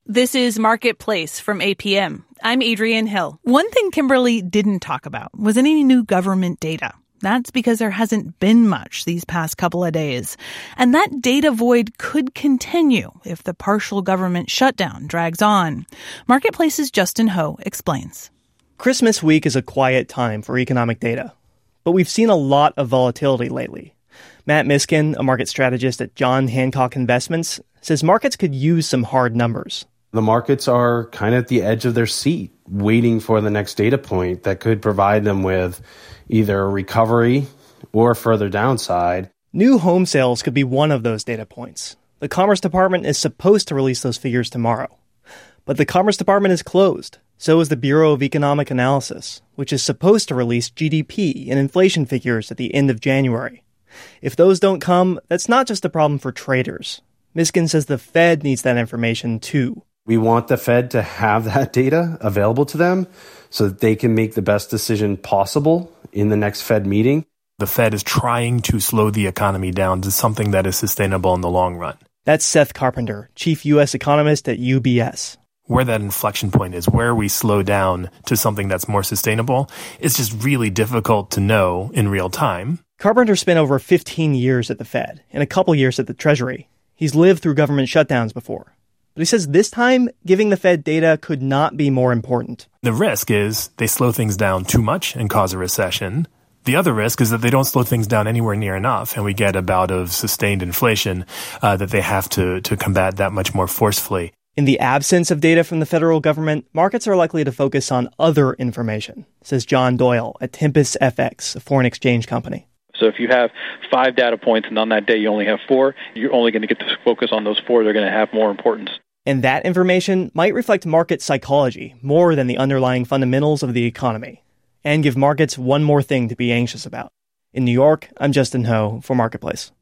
This is Marketplace from APM. I'm Adrienne Hill. One thing Kimberly didn't talk about was any new government data. That's because there hasn't been much these past couple of days. And that data void could continue if the partial government shutdown drags on. Marketplace's Justin Ho explains. Christmas week is a quiet time for economic data, but we've seen a lot of volatility lately. Matt Miskin, a market strategist at John Hancock Investments, says markets could use some hard numbers. The markets are kind of at the edge of their seat, waiting for the next data point that could provide them with either a recovery or further downside. New home sales could be one of those data points. The Commerce Department is supposed to release those figures tomorrow. But the Commerce Department is closed. So is the Bureau of Economic Analysis, which is supposed to release GDP and inflation figures at the end of January. If those don't come, that's not just a problem for traders. Miskin says the Fed needs that information too. We want the Fed to have that data available to them so that they can make the best decision possible in the next Fed meeting. The Fed is trying to slow the economy down to something that is sustainable in the long run. That's Seth Carpenter, chief U.S. economist at UBS. Where that inflection point is, where we slow down to something that's more sustainable, it's just really difficult to know in real time. Carpenter spent over 15 years at the Fed and a couple years at the Treasury. He's lived through government shutdowns before. But he says this time, giving the Fed data could not be more important. The risk is they slow things down too much and cause a recession. The other risk is that they don't slow things down anywhere near enough, and we get a bout of sustained inflation that they have to combat that much more forcefully. In the absence of data from the federal government, markets are likely to focus on other information, says John Doyle at Tempest FX, a foreign exchange company. So if you have 5 data points and on that day you only have 4, you're only going to get to focus on those 4. They're going to have more importance. And that information might reflect market psychology more than the underlying fundamentals of the economy, and give markets one more thing to be anxious about. In New York, I'm Justin Ho for Marketplace.